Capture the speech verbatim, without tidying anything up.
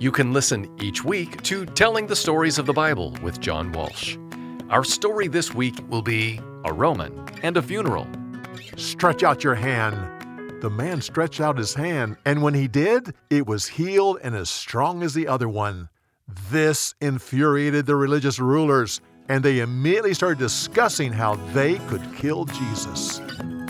You can listen each week to Telling the Stories of the Bible with John Walsh. Our story this week will be A Roman and a Funeral. Stretch out your hand. The man stretched out his hand, and when he did, it was healed and as strong as the other one. This infuriated the religious rulers, and they immediately started discussing how they could kill Jesus.